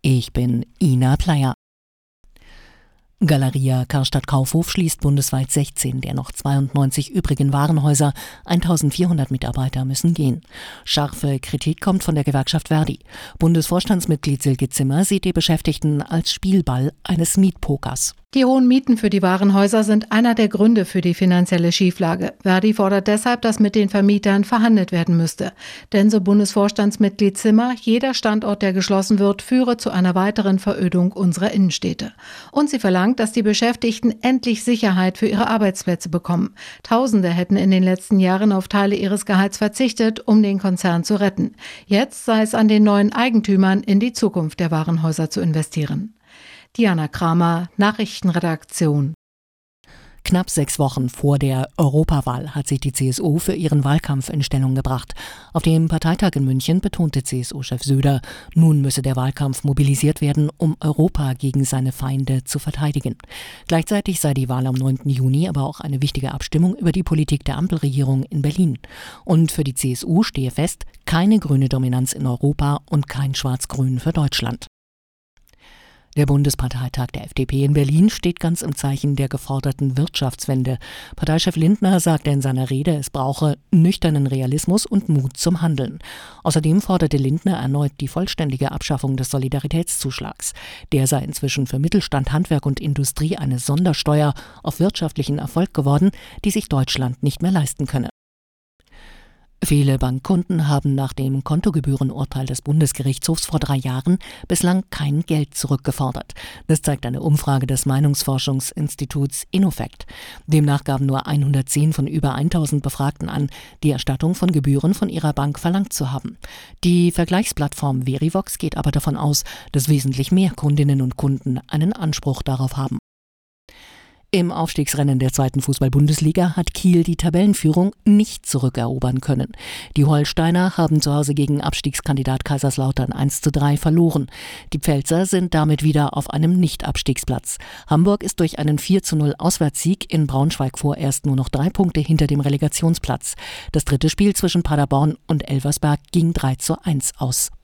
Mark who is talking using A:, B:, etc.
A: Ich bin Ina Pleyer. Galeria Karstadt Kaufhof schließt bundesweit 16 der noch 92 übrigen Warenhäuser. 1400 Mitarbeiter müssen gehen. Scharfe Kritik kommt von der Gewerkschaft Verdi. Bundesvorstandsmitglied Silke Zimmer sieht die Beschäftigten als Spielball eines Mietpokers.
B: Die hohen Mieten für die Warenhäuser sind einer der Gründe für die finanzielle Schieflage. Verdi fordert deshalb, dass mit den Vermietern verhandelt werden müsste. Denn so Bundesvorstandsmitglied Zimmer, jeder Standort, der geschlossen wird, führe zu einer weiteren Verödung unserer Innenstädte. Und sie verlangt, dass die Beschäftigten endlich Sicherheit für ihre Arbeitsplätze bekommen. Tausende hätten in den letzten Jahren auf Teile ihres Gehalts verzichtet, um den Konzern zu retten. Jetzt sei es an den neuen Eigentümern, in die Zukunft der Warenhäuser zu investieren. Diana Kramer, Nachrichtenredaktion.
A: Knapp 6 Wochen vor der Europawahl hat sich die CSU für ihren Wahlkampf in Stellung gebracht. Auf dem Parteitag in München betonte CSU-Chef Söder, nun müsse der Wahlkampf mobilisiert werden, um Europa gegen seine Feinde zu verteidigen. Gleichzeitig sei die Wahl am 9. Juni aber auch eine wichtige Abstimmung über die Politik der Ampelregierung in Berlin. Und für die CSU stehe fest, keine grüne Dominanz in Europa und kein Schwarz-Grün für Deutschland. Der Bundesparteitag der FDP in Berlin steht ganz im Zeichen der geforderten Wirtschaftswende. Parteichef Lindner sagte in seiner Rede, es brauche nüchternen Realismus und Mut zum Handeln. Außerdem forderte Lindner erneut die vollständige Abschaffung des Solidaritätszuschlags. Der sei inzwischen für Mittelstand, Handwerk und Industrie eine Sondersteuer auf wirtschaftlichen Erfolg geworden, die sich Deutschland nicht mehr leisten könne. Viele Bankkunden haben nach dem Kontogebührenurteil des Bundesgerichtshofs vor 3 Jahren bislang kein Geld zurückgefordert. Das zeigt eine Umfrage des Meinungsforschungsinstituts Innofect. Demnach gaben nur 110 von über 1000 Befragten an, die Erstattung von Gebühren von ihrer Bank verlangt zu haben. Die Vergleichsplattform Verivox geht aber davon aus, dass wesentlich mehr Kundinnen und Kunden einen Anspruch darauf haben. Im Aufstiegsrennen der 2. Fußball-Bundesliga hat Kiel die Tabellenführung nicht zurückerobern können. Die Holsteiner haben zu Hause gegen Abstiegskandidat Kaiserslautern 1:3 verloren. Die Pfälzer sind damit wieder auf einem Nicht-Abstiegsplatz. Hamburg ist durch einen 4:0 Auswärtssieg in Braunschweig vorerst nur noch 3 Punkte hinter dem Relegationsplatz. Das dritte Spiel zwischen Paderborn und Elversberg ging 3:1 aus.